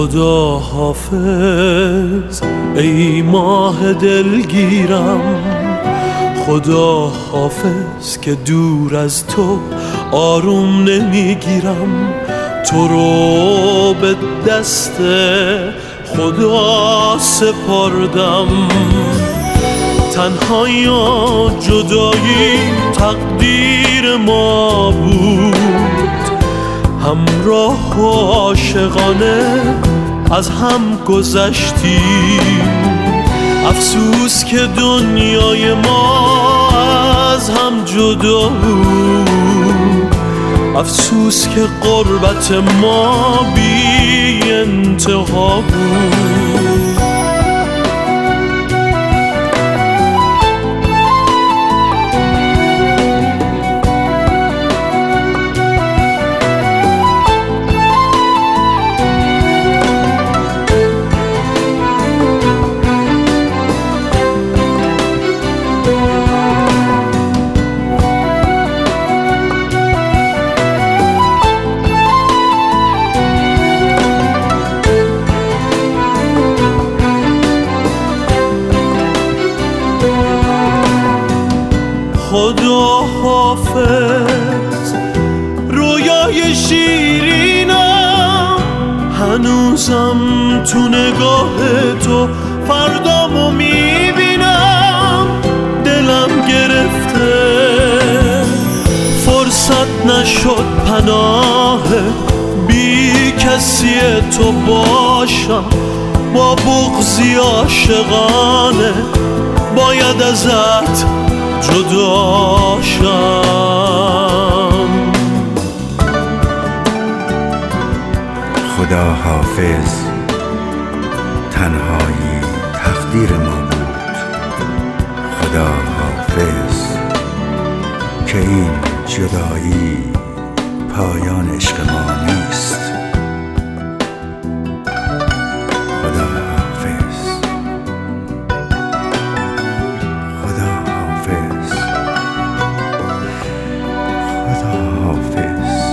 خدا حافظ ای ماه دلگیرم، خدا حافظ که دور از تو آروم نمیگیرم. تو رو به دست خدا سپردم، تنهایی و جدایی تقدیر ما بود، همراه و عاشقانه از هم گذشتیم. افسوس که دنیای ما از هم جدا بود، افسوس که غربت ما بی انتها بود. خدا حافظ رویای شیرینم، هنوزم تو نگاه تو فردامو میبینم. دلم گرفته فرصت نشد پناه بی کسی تو باشم، با بغضی عاشقانه باید ازت جدا شم. خدا حافظ تنهایی تقدیر ما بود، خدا حافظ که این جدایی پایان عشق ما نیست. خدا حافظ، خدا حافظ، خدا حافظ.